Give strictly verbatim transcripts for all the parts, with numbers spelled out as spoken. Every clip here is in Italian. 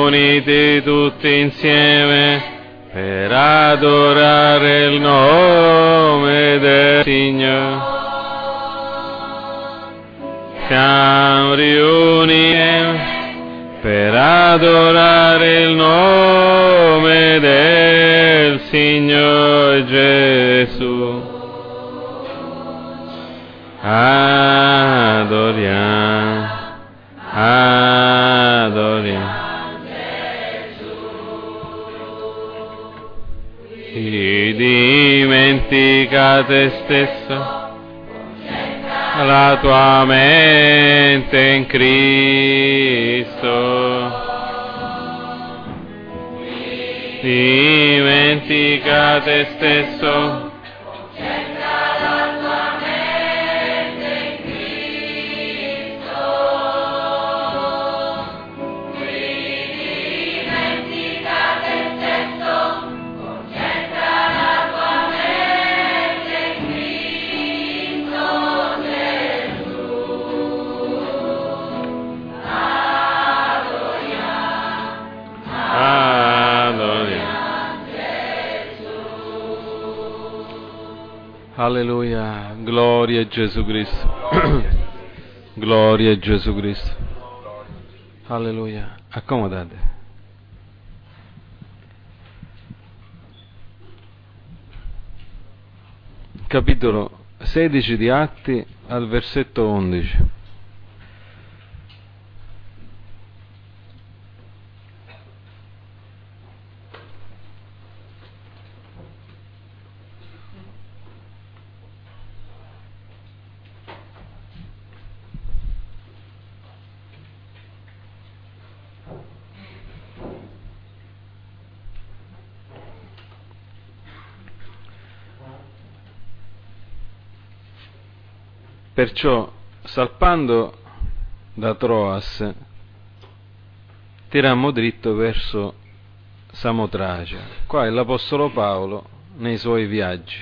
riuniti tutti insieme per adorare il nome del Signore. Siamo riuniti per adorare il nome del Signore Gesù. Adoriamo, adoriamo. Ti dimentica te stesso, la tua mente in Cristo. Dimentica te stesso, alleluia, gloria a Gesù Cristo, gloria a Gesù Cristo, alleluia, accomodate. Capitolo sedici di Atti al versetto undici. Perciò, salpando da Troas, tirammo dritto verso Samotracia. Qua è l'Apostolo Paolo nei suoi viaggi,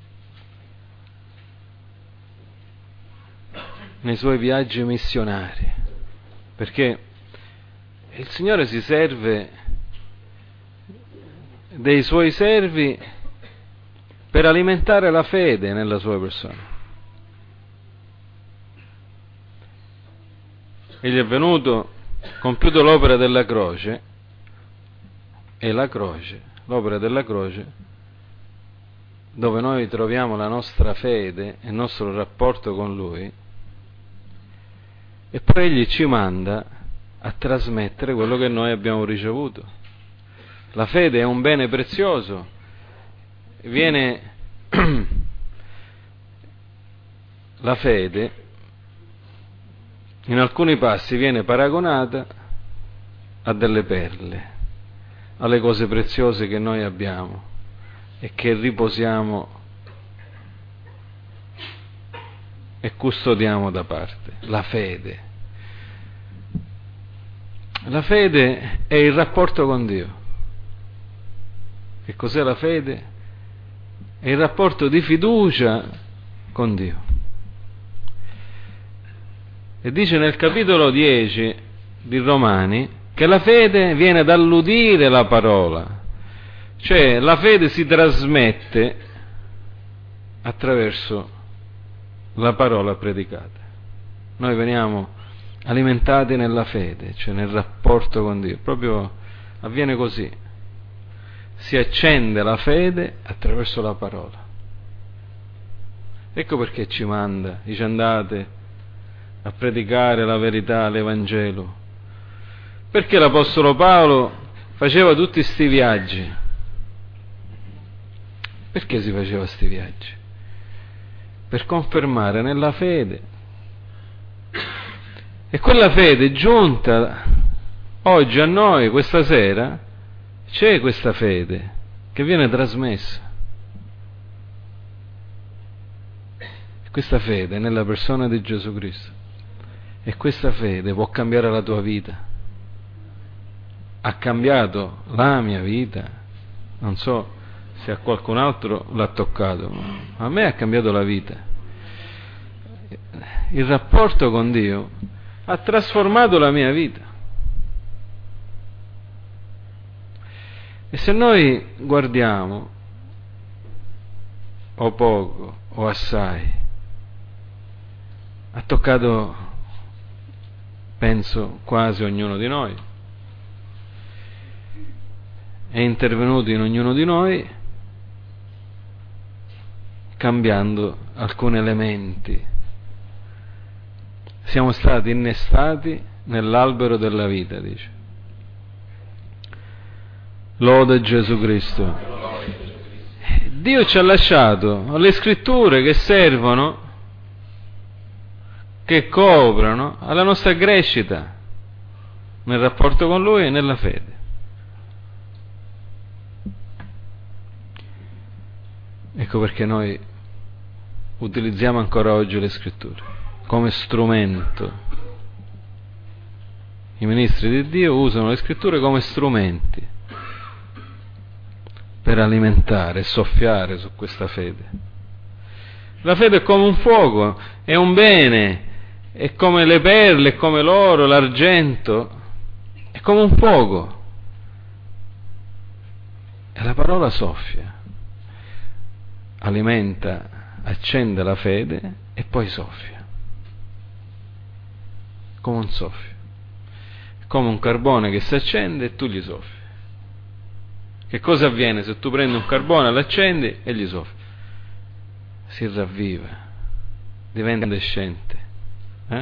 nei suoi viaggi missionari, perché il Signore si serve dei suoi servi per alimentare la fede nella sua persona. Egli è venuto, compiuto l'opera della croce, e la croce, l'opera della croce, dove noi troviamo la nostra fede e il nostro rapporto con Lui, e poi Egli ci manda a trasmettere quello che noi abbiamo ricevuto. La fede è un bene prezioso, viene la fede in alcuni passi viene paragonata a delle perle, alle cose preziose che noi abbiamo e che riposiamo e custodiamo da parte. La fede. La fede è il rapporto con Dio. Che cos'è la fede? È il rapporto di fiducia con Dio. E dice nel capitolo dieci di Romani che la fede viene dall'udire la parola, cioè la fede si trasmette attraverso la parola predicata. Noi veniamo alimentati nella fede, cioè nel rapporto con Dio, proprio avviene così, si accende la fede attraverso la parola. Ecco perché ci manda, dice andate a predicare la verità, l'Evangelo. Perché l'Apostolo Paolo faceva tutti sti viaggi? Perché si faceva sti viaggi? Per confermare nella fede. E quella fede giunta oggi a noi, questa sera, c'è questa fede che viene trasmessa. Questa fede nella persona di Gesù Cristo. E questa fede può cambiare la tua vita. Ha cambiato la mia vita. Non so se a qualcun altro l'ha toccato, ma a me ha cambiato la vita. Il rapporto con Dio ha trasformato la mia vita. E se noi guardiamo, o poco o assai, ha toccato, penso, quasi ognuno di noi, è intervenuto in ognuno di noi, cambiando alcuni elementi. Siamo stati innestati nell'albero della vita, dice. Lode Gesù Cristo. Dio ci ha lasciato le scritture che servono, che coprono alla nostra crescita nel rapporto con Lui e nella fede. Ecco perché noi utilizziamo ancora oggi le scritture come strumento. I ministri di Dio usano le scritture come strumenti per alimentare e soffiare su questa fede. La fede è come un fuoco, è un bene, è come le perle, è come l'oro, l'argento, è come un fuoco. E la parola soffia, alimenta, accende la fede e poi soffia. Come un soffio, è come un carbone che si accende e tu gli soffi. Che cosa avviene se tu prendi un carbone, l'accendi e gli soffi? Si ravviva, diventa incandescente. Eh?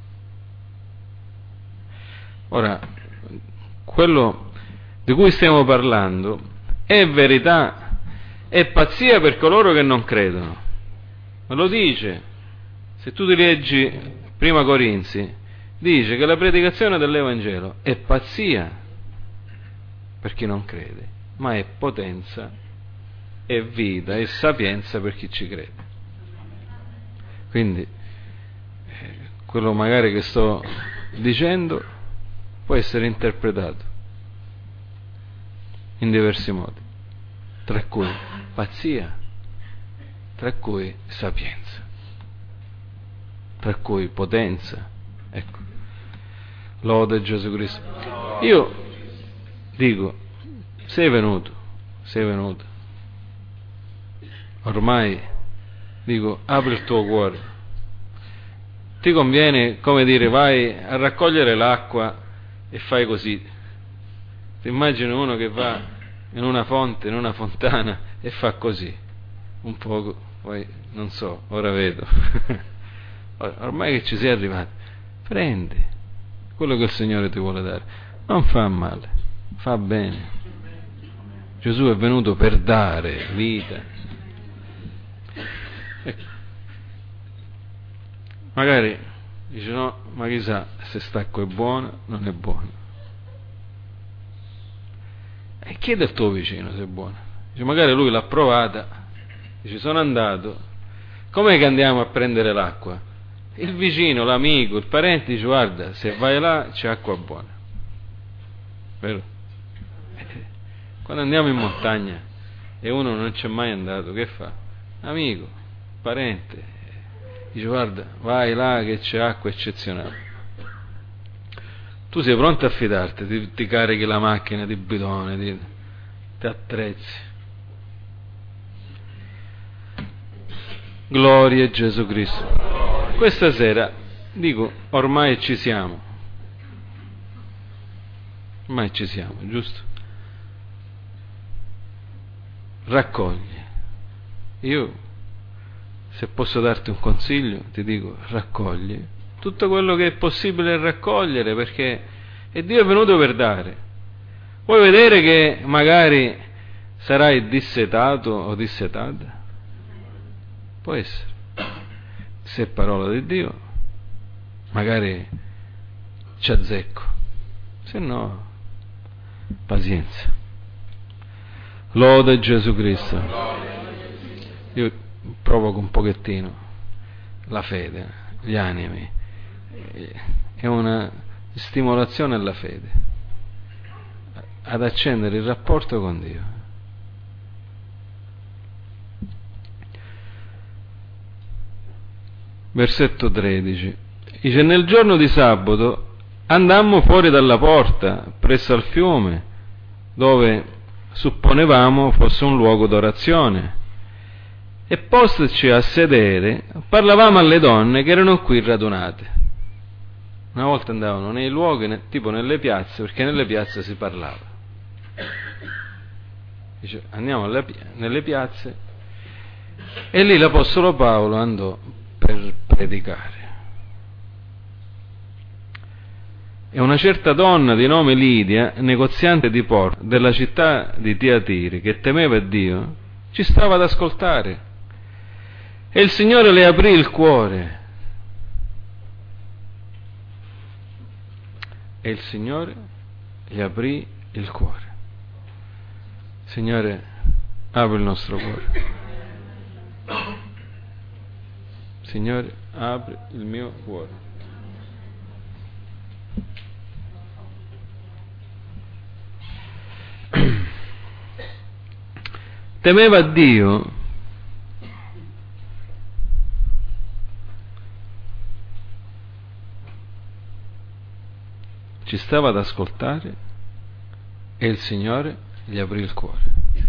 Ora, quello di cui stiamo parlando è verità, è pazzia per coloro che non credono. Ma lo dice, se tu ti leggi Prima Corinzi, dice che la predicazione dell'Evangelo è pazzia per chi non crede, ma è potenza, è vita, è sapienza per chi ci crede. Quindi eh, quello magari che sto dicendo può essere interpretato in diversi modi, tra cui pazzia, tra cui sapienza, tra cui potenza. Ecco, lode Gesù Cristo. Io dico, sei venuto, sei venuto. Ormai, dico, apri il tuo cuore. Ti conviene, come dire, vai a raccogliere l'acqua e fai così. Ti immagini uno che va in una fonte, in una fontana e fa così, un poco, poi non so, ora vedo. Ormai che ci sei arrivato, prendi quello che il Signore ti vuole dare. Non fa male, fa bene. Gesù è venuto per dare vita. Ecco. Magari dice no, ma chissà se stacco è buono, non è buono. E chiede al tuo vicino se è buono. Dice, magari lui l'ha provata, dice sono andato, com'è che andiamo a prendere l'acqua? Il vicino, l'amico, il parente dice guarda, se vai là c'è acqua buona. Vero? Quando andiamo in montagna e uno non c'è mai andato, che fa? Amico, parente, dice guarda, vai là che c'è acqua eccezionale. Tu sei pronto a fidarti, ti, ti carichi la macchina di bidone, ti, ti attrezzi. Gloria a Gesù Cristo. Questa sera, dico, ormai ci siamo. Ormai ci siamo, giusto? Raccogli. Io, se posso darti un consiglio, ti dico, raccogli tutto quello che è possibile raccogliere, perché è Dio è venuto per dare. Vuoi vedere che magari sarai dissetato o dissetata? Può essere. Se è parola di Dio, magari ci azzecco, se no, pazienza. Lode Gesù Cristo. Io provoco un pochettino la fede, gli animi, è una stimolazione alla fede, ad accendere il rapporto con Dio. Versetto tredici dice: nel giorno di sabato andammo fuori dalla porta presso al fiume dove supponevamo fosse un luogo d'orazione, e posteci a sedere parlavamo alle donne che erano qui radunate. Una volta andavano nei luoghi, tipo nelle piazze, perché nelle piazze si parlava. Dice, andiamo alle, nelle piazze, e lì l'Apostolo Paolo andò per predicare. E una certa donna di nome Lidia, negoziante di porto della città di Tiatiri, che temeva Dio, ci stava ad ascoltare. E il Signore le aprì il cuore. E il Signore gli aprì il cuore. Signore, apri il nostro cuore. Signore, apri il mio cuore. Temeva Dio, ci stava ad ascoltare, e il Signore gli aprì il cuore.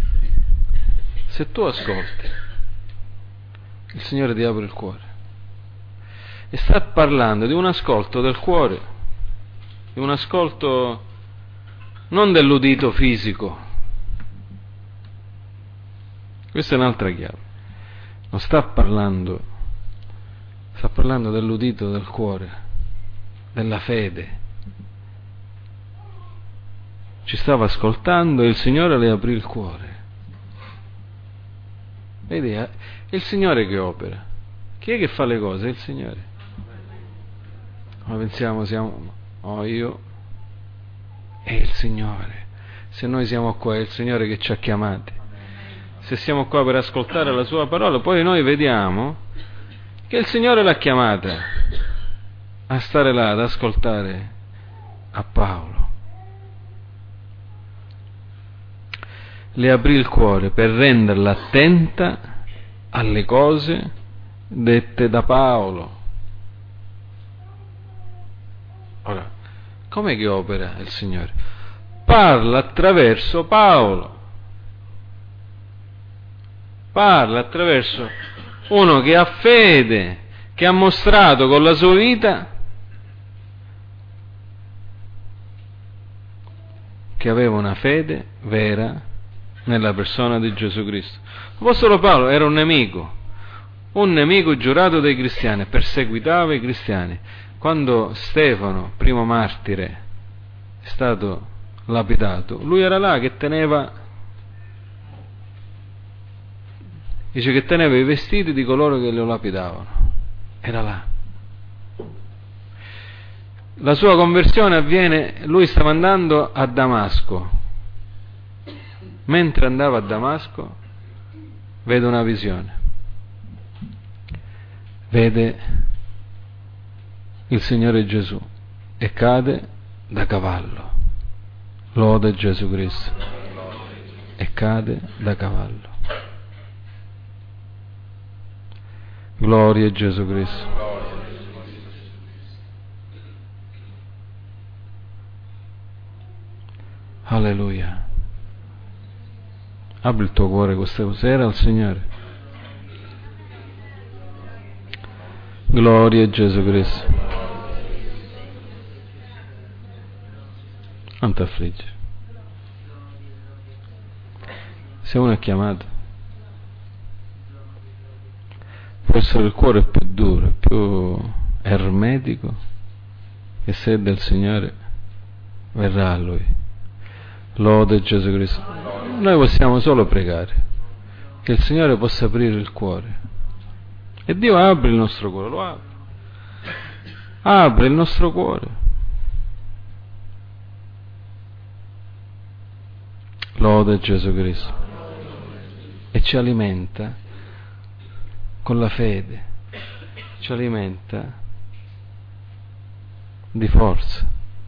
Se tu ascolti, il Signore ti apre il cuore. E sta parlando di un ascolto del cuore, di un ascolto non dell'udito fisico. Questa è un'altra chiave. Non sta parlando, sta parlando dell'udito del cuore, della fede. Ci stava ascoltando e il Signore le aprì il cuore. Vedi, è il Signore che opera. Chi è che fa le cose? È il Signore. Ma pensiamo, siamo, oh io, è il Signore. Se noi siamo qua, è il Signore che ci ha chiamati. Se siamo qua per ascoltare la Sua parola, poi noi vediamo che il Signore l'ha chiamata a stare là, ad ascoltare a Paolo. Le aprì il cuore per renderla attenta alle cose dette da Paolo. Ora, com'è che opera il Signore? Parla attraverso Paolo. Parla attraverso uno che ha fede, che ha mostrato con la sua vita che aveva una fede vera nella persona di Gesù Cristo. L'Apostolo Paolo era un nemico, un nemico giurato dei cristiani, perseguitava i cristiani. Quando Stefano, primo martire, è stato lapidato, lui era là che teneva dice che teneva i vestiti di coloro che lo lapidavano. Era là. La sua conversione avviene, lui stava andando a Damasco. Mentre andava a Damasco, vede una visione. Vede il Signore Gesù e cade da cavallo. Lode Gesù Cristo. E cade da cavallo. Gloria a Gesù Cristo. Alleluia. Apri il tuo cuore questa sera al Signore. Gloria a Gesù Cristo. Non ti affliggere. Se uno è chiamato, può essere il cuore più duro, più ermetico, che se è del Signore verrà a Lui. Lode Gesù Cristo. Noi possiamo solo pregare che il Signore possa aprire il cuore, e Dio apre il nostro cuore, lo apre, apre il nostro cuore. Lode Gesù Cristo. E ci alimenta con la fede, ci alimenta di forza.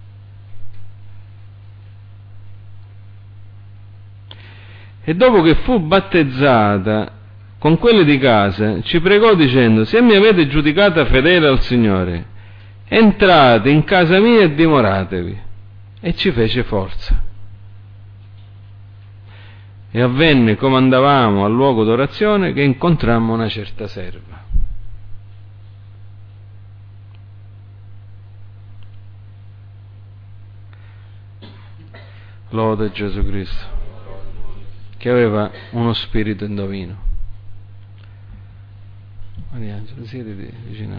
E dopo che fu battezzata con quelli di casa, ci pregò dicendo: se mi avete giudicata fedele al Signore, entrate in casa mia e dimoratevi. E ci fece forza. E avvenne, come andavamo al luogo d'orazione, che incontrammo una certa serva. Lode Gesù Cristo, che aveva uno spirito indovino. Angelo, siediti vicino.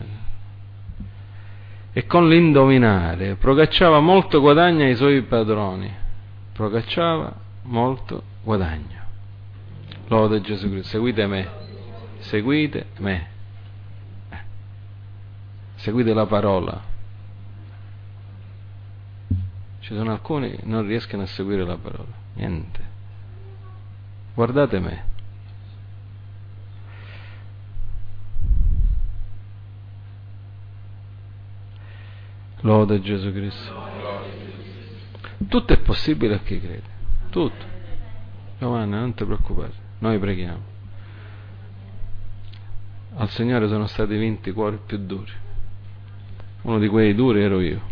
E con l'indovinare procacciava molto guadagno ai suoi padroni. Procacciava molto guadagno. Lode Gesù Cristo. Seguite me. Seguite me. Seguite la parola. Ci sono alcuni che non riescono a seguire la parola. Niente. Guardate me. Lode Gesù Cristo. Tutto è possibile a chi crede. Tutto. Giovanni, non ti preoccupare. Noi preghiamo. Al Signore sono stati vinti i cuori più duri. Uno di quei duri ero io.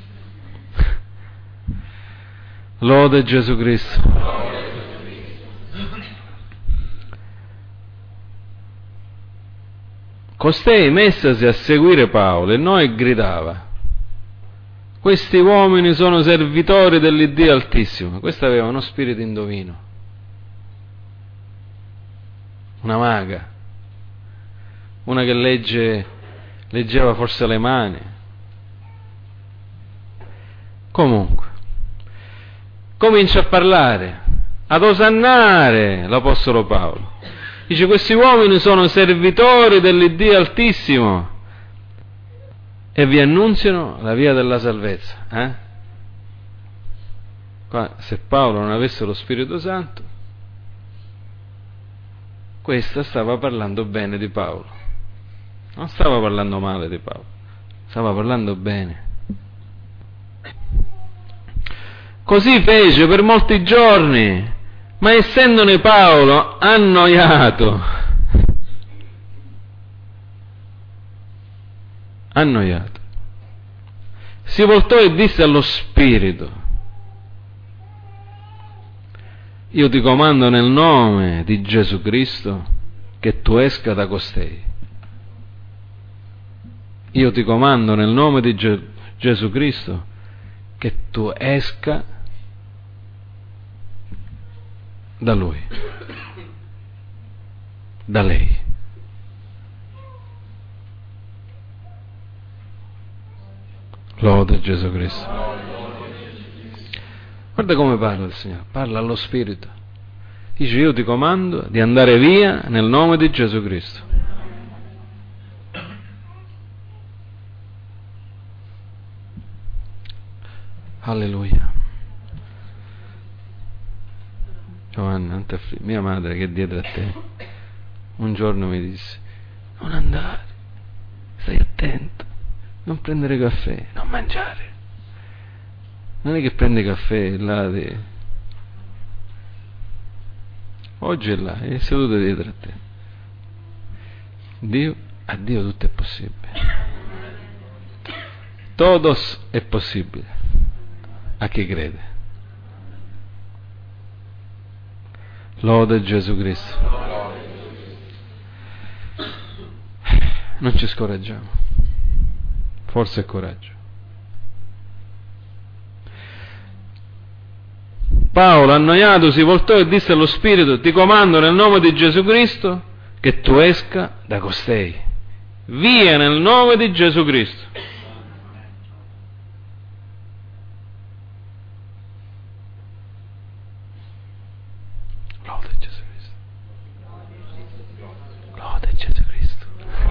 Lode Gesù Cristo. Costei messasi a seguire Paolo e noi gridava: questi uomini sono servitori dell'Iddio Altissimo. Questo aveva uno spirito indovino, una maga, una che legge, leggeva forse le mani. Comunque comincia a parlare, ad osannare l'Apostolo Paolo. Dice: questi uomini sono servitori dell'Iddio Altissimo e vi annunziano la via della salvezza. Eh? Qua, se Paolo non avesse lo Spirito Santo, questa stava parlando bene di Paolo. Non stava parlando male di Paolo, stava parlando bene. Così fece per molti giorni, ma essendone Paolo annoiato, annoiato, si voltò e disse allo Spirito: io ti comando nel nome di Gesù Cristo che tu esca da costei. Io ti comando nel nome di Ge- Gesù Cristo che tu esca da lui, da lei. Lode Gesù Cristo. Guarda come parla il Signore, parla allo Spirito. Dice: io ti comando di andare via nel nome di Gesù Cristo. Alleluia. Giovanni, non ti affli- mia madre che è dietro a te un giorno mi disse: non andare, stai attento, non prendere caffè, non mangiare. Non è che prendi caffè là di... oggi è là, è seduto dietro a te. Dio, a Dio tutto è possibile. Todos è possibile a chi crede. Lode Gesù Cristo. Non ci scoraggiamo, forza e coraggio. Paolo, annoiato, si voltò e disse allo Spirito: ti comando nel nome di Gesù Cristo che tu esca da costei. Via nel nome di Gesù Cristo. Lode Gesù Cristo. Lode Gesù Cristo.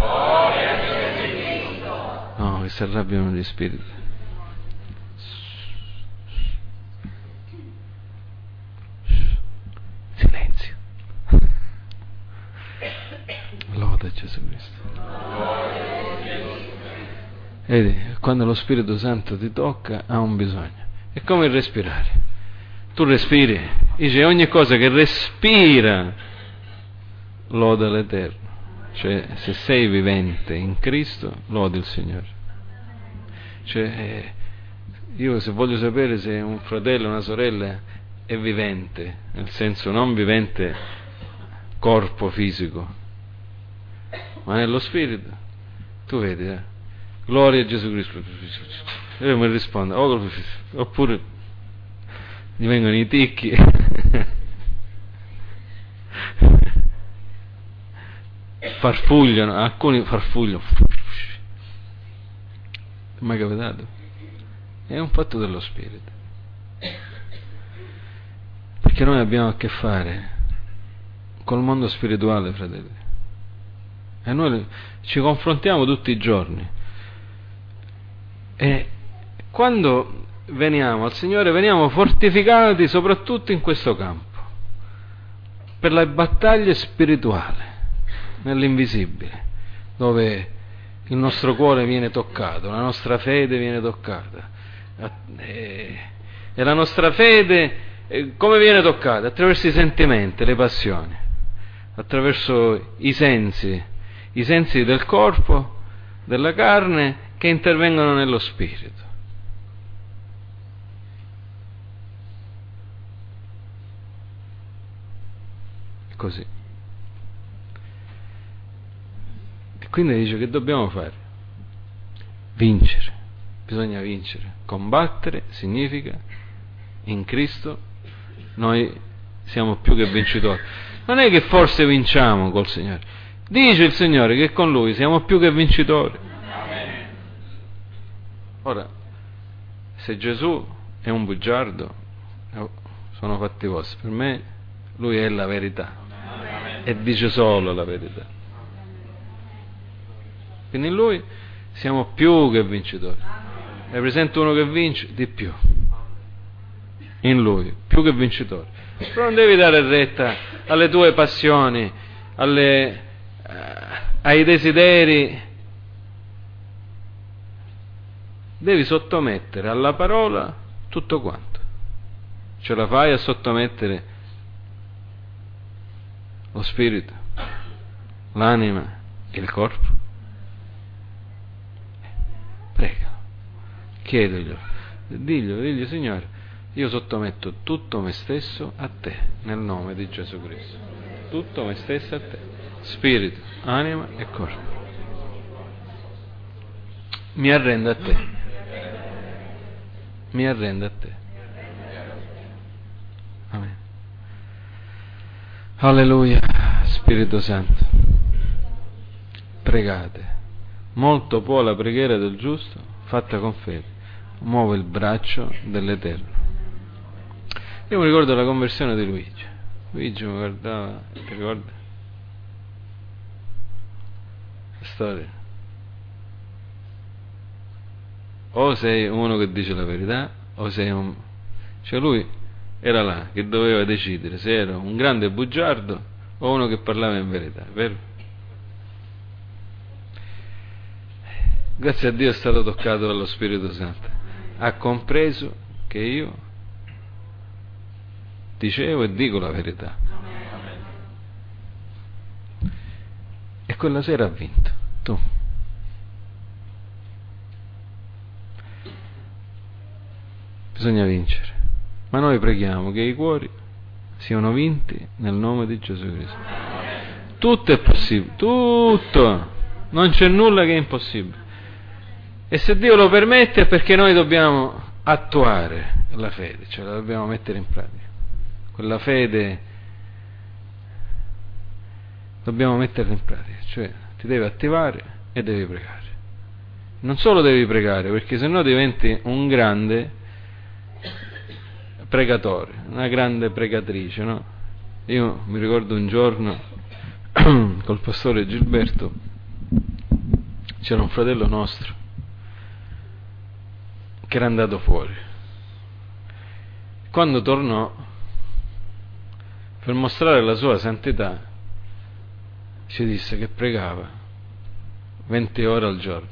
No, che si arrabbiano gli spiriti. Silenzio. Lode Gesù Cristo. Vedi, quando lo Spirito Santo ti tocca ha un bisogno. È come il respirare. Tu respiri, dice: ogni cosa che respira loda l'Eterno. Cioè, se sei vivente in Cristo, lodi il Signore. Cioè, io se voglio sapere se un fratello o una sorella è vivente, nel senso non vivente corpo fisico, ma nello spirito. Tu vedi, eh? Gloria a Gesù Cristo. E io mi rispondo, oh, oppure gli vengono i ticchi. Farfugliano, alcuni farfugliano. È mai capitato? È un fatto dello spirito, perché noi abbiamo a che fare col mondo spirituale, fratelli, e noi ci confrontiamo tutti i giorni. E quando veniamo al Signore veniamo fortificati soprattutto in questo campo, per le battaglie spirituali, nell'invisibile, dove il nostro cuore viene toccato, la nostra fede viene toccata. E la nostra fede come viene toccata? Attraverso i sentimenti, le passioni, attraverso i sensi, i sensi del corpo, della carne, che intervengono nello spirito. Così. E quindi dice che dobbiamo fare? Vincere. Bisogna vincere. Combattere significa in Cristo noi siamo più che vincitori. Non è che forse vinciamo col Signore. Dice il Signore che con Lui siamo più che vincitori. Ora, se Gesù è un bugiardo, sono fatti vostri. Per me Lui è la verità e dice solo la verità. Quindi in Lui siamo più che vincitori. Hai presente uno che vince? Di più. In Lui, più che vincitori. Però non devi dare retta alle tue passioni, alle, eh, ai desideri. Devi sottomettere alla parola tutto quanto. Ce la fai a sottomettere lo spirito, l'anima e il corpo? Prega, chiedeglielo, diglielo, digli: Signore, io sottometto tutto me stesso a te, nel nome di Gesù Cristo. Tutto me stesso a te, spirito, anima e corpo. Mi arrendo a te. Mi arrendo a te. Amen. Alleluia. Spirito Santo, pregate. Molto può la preghiera del giusto, fatta con fede, muove il braccio dell'Eterno. Io mi ricordo la conversione di Luigi. Luigi mi guardava, ti ricordi? La storia. O sei uno che dice la verità, o sei un... Cioè lui era là, che doveva decidere se era un grande bugiardo o uno che parlava in verità, vero? Grazie a Dio è stato toccato dallo Spirito Santo. Ha compreso che io dicevo e dico la verità. E quella sera ha vinto. Tu. Bisogna vincere. Ma noi preghiamo che i cuori siano vinti nel nome di Gesù Cristo. Tutto è possibile. Tutto. Non c'è nulla che è impossibile. E se Dio lo permette è perché noi dobbiamo attuare la fede, cioè la dobbiamo mettere in pratica. Quella fede dobbiamo metterla in pratica, cioè ti devi attivare e devi pregare. Non solo devi pregare, perché sennò diventi un grande pregatore, una grande pregatrice, no? Io mi ricordo un giorno col pastore Gilberto c'era un fratello nostro che era andato fuori. Quando tornò, per mostrare la sua santità, ci disse che pregava venti ore al giorno.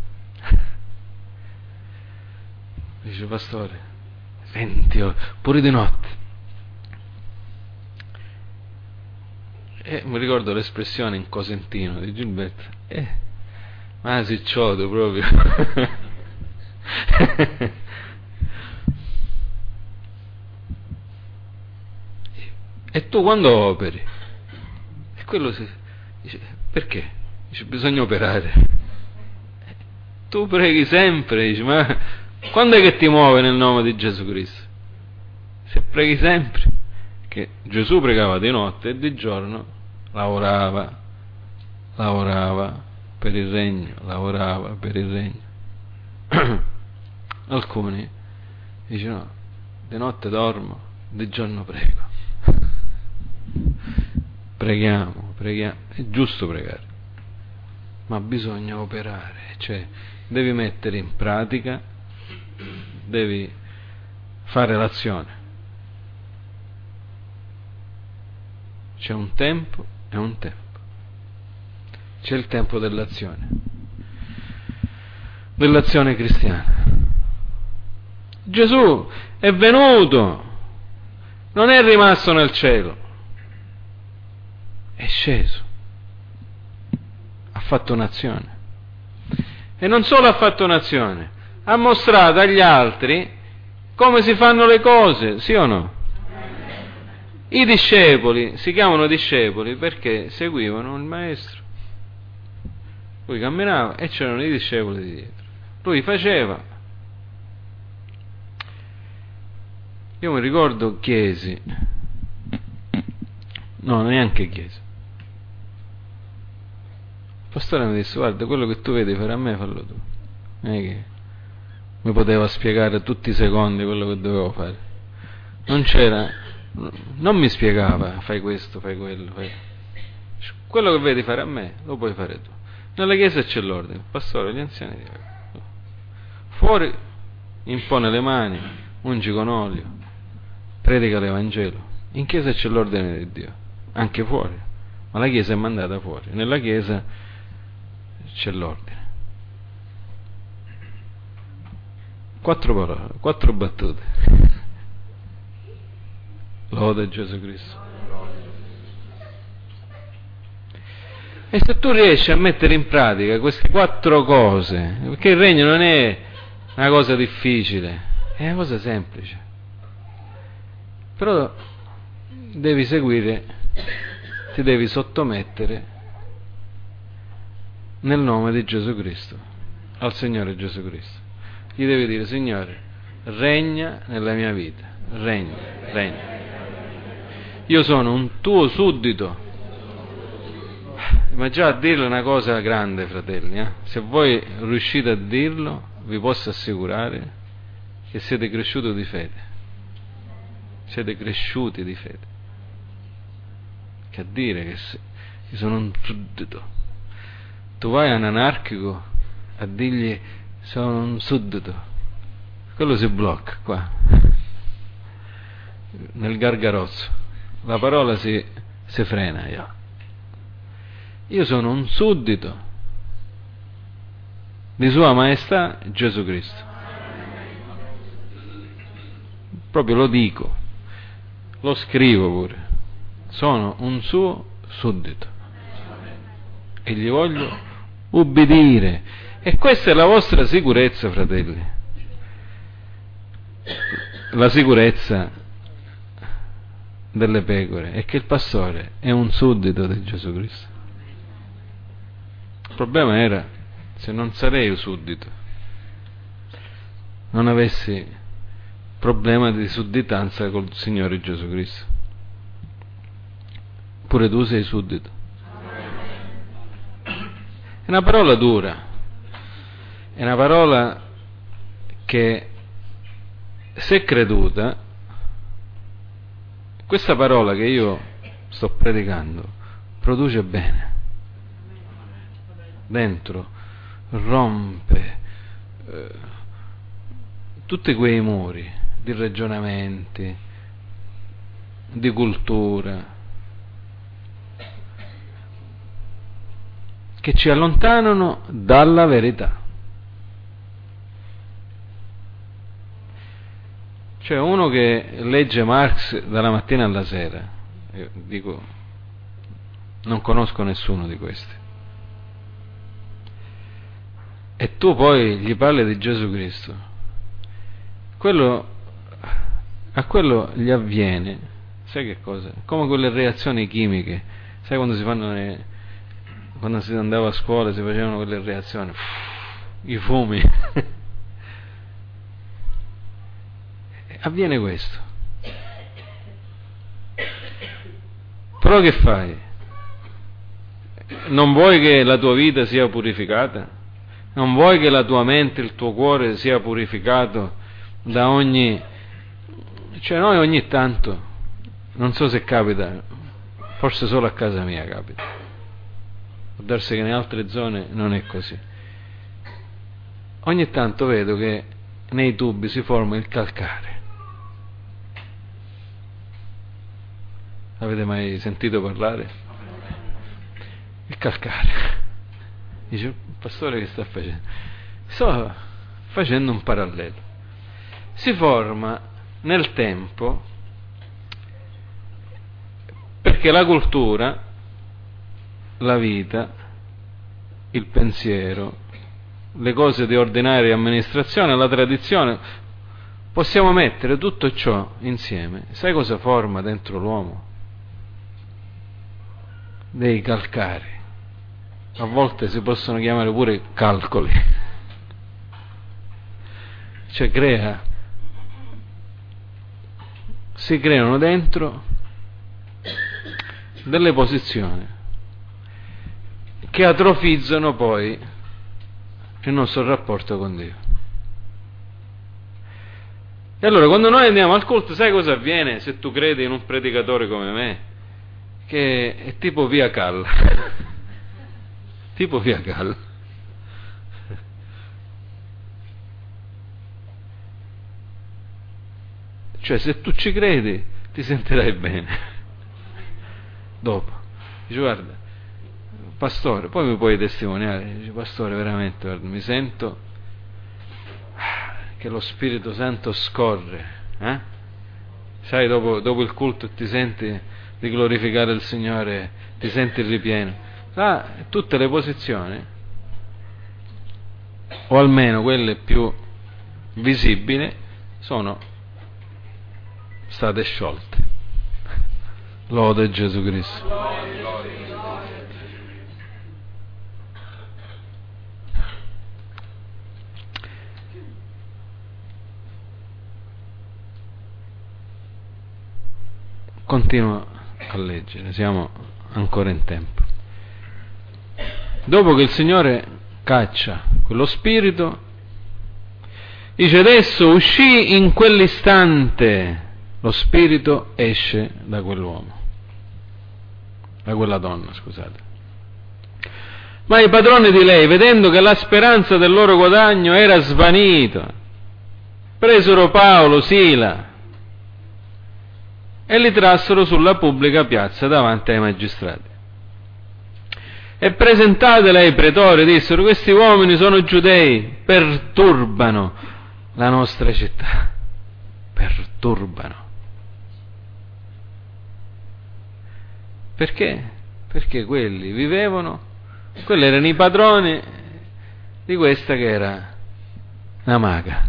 Dice: pastore, venti ore, pure di notte. E mi ricordo l'espressione in cosentino di Gilberto: eh, ma si ciodo proprio. E tu quando operi? E quello si dice, perché? Dice, bisogna operare. Tu preghi sempre, dici, ma quando è che ti muove nel nome di Gesù Cristo? Se preghi sempre, che Gesù pregava di notte e di giorno lavorava, lavorava per il regno, lavorava per il regno. Alcuni dicono, no, di notte dormo, di giorno prego. Preghiamo, preghiamo, è giusto pregare, ma bisogna operare, cioè devi mettere in pratica, devi fare l'azione. C'è un tempo e un tempo. C'è il tempo dell'azione, dell'azione cristiana. Gesù è venuto, non è rimasto nel cielo, è sceso, ha fatto un'azione. E non solo ha fatto un'azione, ha mostrato agli altri come si fanno le cose, sì o no? I discepoli si chiamano discepoli perché seguivano il maestro. Lui camminava e c'erano i discepoli di dietro. Lui faceva. Io mi ricordo chiesi, no, neanche chiesi. Il pastore mi disse, guarda, quello che tu vedi fare a me, fallo tu. Non è che mi poteva spiegare tutti i secondi quello che dovevo fare. Non c'era, non mi spiegava, fai questo, fai quello, fai... quello che vedi fare a me, lo puoi fare tu. Nella chiesa c'è l'ordine, il pastore, gli anziani, fuori impone le mani, ungi con olio, predica l'Evangelo. In chiesa c'è l'ordine di Dio, anche fuori, ma la chiesa è mandata fuori. Nella chiesa c'è l'ordine. Quattro parole, quattro battute. Lode Gesù Cristo. E se tu riesci a mettere in pratica queste quattro cose, perché il regno non è una cosa difficile, è una cosa semplice, però devi seguire, ti devi sottomettere nel nome di Gesù Cristo, al Signore Gesù Cristo. Gli devi dire, Signore, regna nella mia vita, regna, regna. Io sono un tuo suddito. Ma già a dirlo è una cosa grande, fratelli, eh? Se voi riuscite a dirlo, vi posso assicurare che siete cresciuti di fede. Siete cresciuti di fede. Che a dire che, se, che sono un suddito. Tu vai a un anarchico a dirgli sono un suddito. Quello si blocca qua. Nel gargarozzo. La parola si, si frena, yeah. Io sono un suddito di Sua Maestà Gesù Cristo. Proprio lo dico, lo scrivo pure. Sono un suo suddito e gli voglio ubbidire. E questa è la vostra sicurezza, fratelli. La sicurezza delle pecore è che il pastore è un suddito di Gesù Cristo. Il problema era se non sarei io suddito, non avessi problema di sudditanza col Signore Gesù Cristo. Pure tu sei suddito. È una parola dura, è una parola che, se creduta, questa parola che io sto predicando produce bene. Dentro rompe eh, tutti quei muri di ragionamenti, di cultura che ci allontanano dalla verità. Cioè uno che legge Marx dalla mattina alla sera, io dico, non conosco nessuno di questi, e tu poi gli parli di Gesù Cristo, quello, a quello gli avviene sai che cosa? Come quelle reazioni chimiche, sai quando si fanno le, quando si andava a scuola si facevano quelle reazioni, i fumi. Avviene questo. Però che fai? Non vuoi che la tua vita sia purificata? Non vuoi che la tua mente, il tuo cuore sia purificato da ogni... Cioè noi ogni tanto, non so se capita, forse solo a casa mia capita, può darsi che in altre zone non è così. Ogni tanto vedo che nei tubi si forma il calcare. Avete mai sentito parlare? Il calcare. Dice, pastore, che sta facendo? Sto facendo un parallelo. Si forma nel tempo perché la cultura, la vita, il pensiero, le cose di ordinaria amministrazione, la tradizione, possiamo mettere tutto ciò insieme. Sai cosa forma dentro l'uomo? Dei calcari. A volte si possono chiamare pure calcoli. Cioè crea, si creano dentro delle posizioni che atrofizzano poi il nostro rapporto con Dio. E allora quando noi andiamo al culto, sai cosa avviene se tu credi in un predicatore come me? Che è tipo via Cal. Tipo via Cal. Cioè se tu ci credi ti sentirai bene. Dopo dice, guarda pastore, poi mi puoi testimoniare, dice, pastore, veramente guarda, mi sento che lo Spirito Santo scorre, eh? Sai, dopo, dopo il culto ti senti di glorificare il Signore, ti senti ripieno. Ah, tutte le posizioni, o almeno quelle più visibili, sono state sciolte. Lode Gesù Cristo. Continuo a leggere, siamo ancora in tempo. Dopo che il Signore caccia quello spirito, dice, adesso uscì in quell'istante, lo spirito esce da quell'uomo, da quella donna, scusate. Ma i padroni di lei, vedendo che la speranza del loro guadagno era svanita, presero Paolo, Sila e li trassero sulla pubblica piazza davanti ai magistrati. E presentateli ai pretori, dissero, questi uomini sono giudei, perturbano la nostra città, perturbano. Perché? Perché quelli vivevano, quelli erano i padroni di questa che era una maga.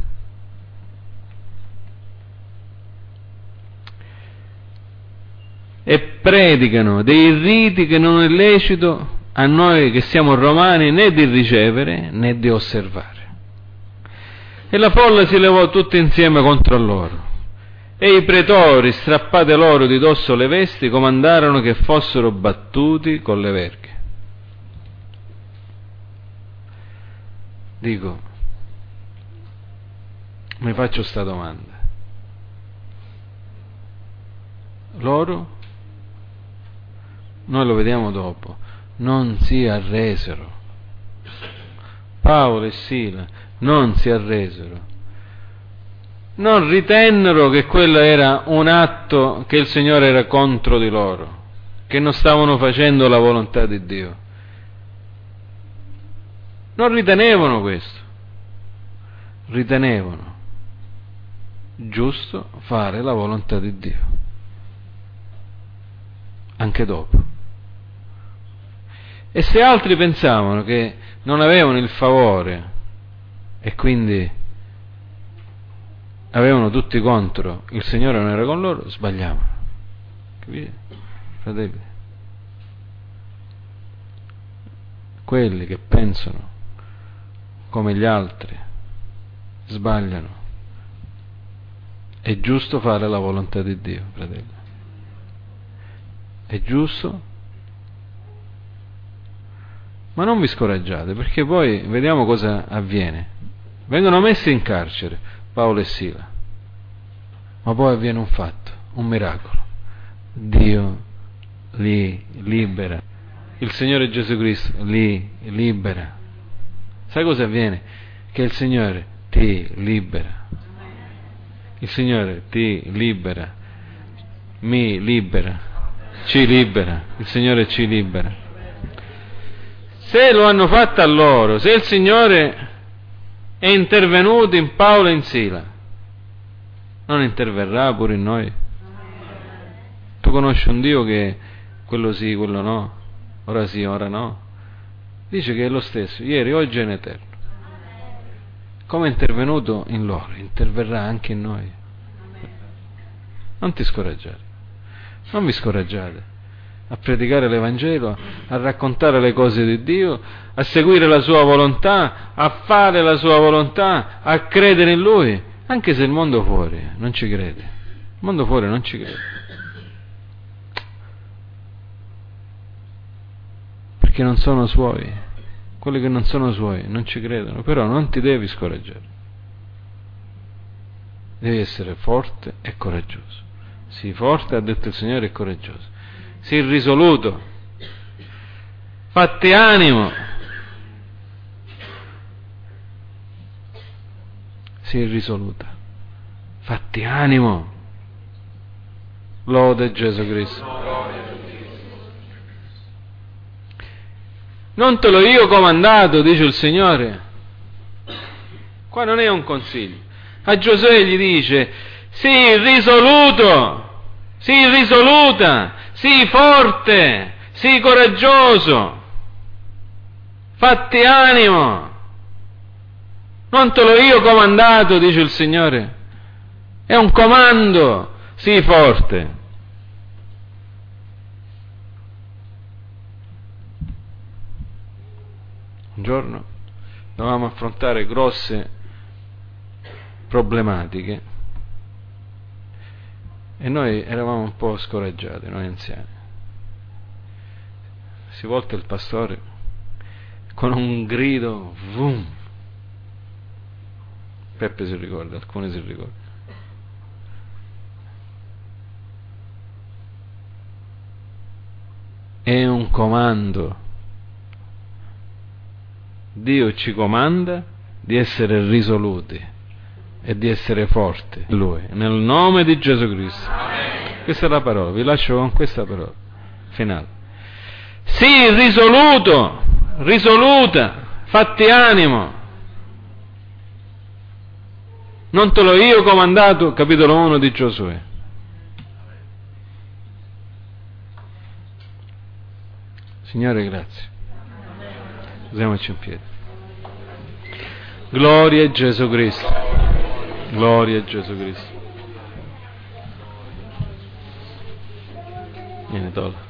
E predicano dei riti che non è lecito a noi che siamo romani né di ricevere né di osservare. E la folla si levò tutta insieme contro loro, e i pretori, strappate loro di dosso le vesti, comandarono che fossero battuti con le verghe. Dico, mi faccio sta domanda. Loro, noi lo vediamo dopo, non si arresero. Paolo e Sila non si arresero. Non ritennero che quello era un atto che il Signore era contro di loro, che non stavano facendo la volontà di Dio. Non ritenevano questo. Ritenevano giusto fare la volontà di Dio. Anche dopo. E se altri pensavano che non avevano il favore e quindi avevano tutti contro, il Signore non era con loro, sbagliavano. Capite? Fratelli, quelli che pensano come gli altri sbagliano. È giusto fare la volontà di Dio, fratelli. È giusto, ma non vi scoraggiate, perché poi vediamo cosa avviene. Vengono messi in carcere Paolo e Sila, ma poi avviene un fatto, un miracolo. Dio li libera, il Signore Gesù Cristo li libera. Sai cosa avviene? Che il Signore ti libera. Il Signore ti libera, mi libera, ci libera, il Signore ci libera. Se lo hanno fatto a loro, se il Signore è intervenuto in Paolo e in Sila, non interverrà pure in noi? Tu conosci un Dio che quello sì, quello no, ora sì, ora no? Dice che è lo stesso, ieri, oggi e in eterno. Come è intervenuto in loro, interverrà anche in noi. Non ti scoraggiare, non vi scoraggiate a predicare l'Evangelo, a raccontare le cose di Dio, a seguire la sua volontà, a fare la sua volontà, a credere in Lui, anche se il mondo fuori non ci crede. Il mondo fuori non ci crede, perché non sono suoi. Quelli che non sono suoi non ci credono, però non ti devi scoraggiare. Devi essere forte e coraggioso. Sii forte, ha detto il Signore, e coraggioso. Sii risoluto. Fatti animo. Sii risoluta. Fatti animo. Lode Gesù Cristo. Non te l'ho io comandato, dice il Signore. Qua non è un consiglio. A Giosuè gli dice: sii risoluto, sii risoluta, sii forte, sii coraggioso, fatti animo. Non te l'ho io comandato, dice il Signore. È un comando, sii forte. Un giorno dovevamo affrontare grosse problematiche e noi eravamo un po' scoraggiati, noi anziani. Si volta il pastore con un grido, vum. Peppe si ricorda, alcuni si ricordano. È un comando. Dio ci comanda di essere risoluti e di essere forti in Lui, nel nome di Gesù Cristo. Amen. Questa è la parola, vi lascio con questa parola finale. Sii risoluto, risoluta, fatti animo. Non te l'ho io comandato, capitolo uno di Giosuè. Signore, grazie. Usiamoci in piedi. Gloria a Gesù Cristo. Gloria a Gesù Cristo. Vieni, Tola.